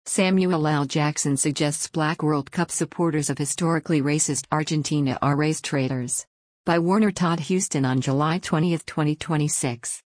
Samuel L. Jackson suggests Black World Cup supporters of historically racist Argentina are race traitors. By Warner Todd Huston on July 20, 2026.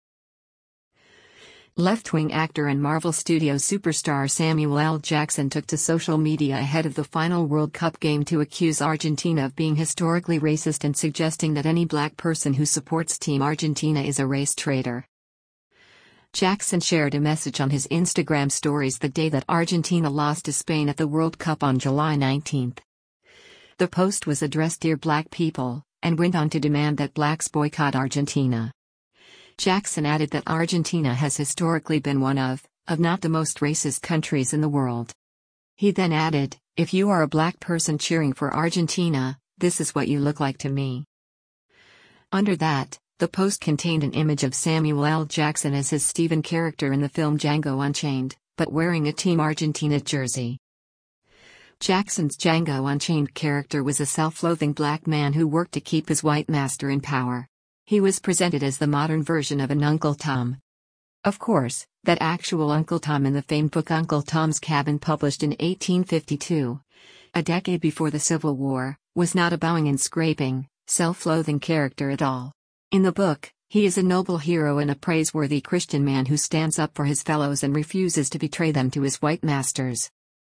Left-wing actor and Marvel Studios superstar Samuel L. Jackson took to social media ahead of the final World Cup game to accuse Argentina of being historically racist and suggesting that any black person who supports Team Argentina is a race traitor. Jackson shared a message on his Instagram stories the day that Argentina lost to Spain at the World Cup on July 19. The post was addressed "Dear Black people," and went on to demand that blacks boycott Argentina. Jackson added that Argentina has historically been one of not the most racist countries in the world. He then added, "If you are a black person cheering for Argentina, this is what you look like to me." Under that, the post contained an image of Samuel L. Jackson as his Stephen character in the film Django Unchained, but wearing a Team Argentina jersey. Jackson's Django Unchained character was a self-loathing black man who worked to keep his white master in power. He was presented as the modern version of an Uncle Tom. Of course, that actual Uncle Tom in the famed book Uncle Tom's Cabin, published in 1852, a decade before the Civil War, was not a bowing and scraping, self-loathing character at all. In the book, he is a noble hero and a praiseworthy Christian man who stands up for his fellows and refuses to betray them to his white masters.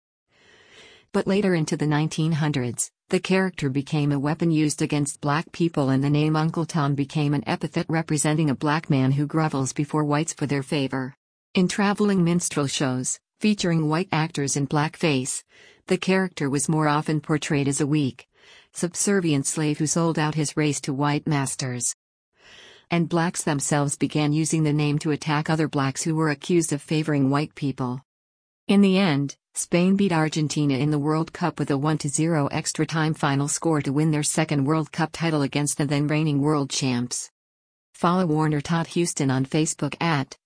But later into the 1900s, the character became a weapon used against black people, and the name Uncle Tom became an epithet representing a black man who grovels before whites for their favor. In traveling minstrel shows, featuring white actors in blackface, the character was more often portrayed as a weak, subservient slave who sold out his race to white masters. And blacks themselves began using the name to attack other blacks who were accused of favoring white people. In the end, Spain beat Argentina in the World Cup with a 1-0 extra-time final score to win their second World Cup title against the then-reigning world champs. Follow Warner Todd Huston on Facebook at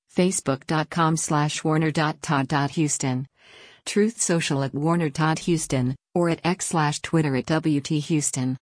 facebook.com/warner.todd.huston, Truth Social at Warner Todd Huston, or at x/Twitter at WT Huston.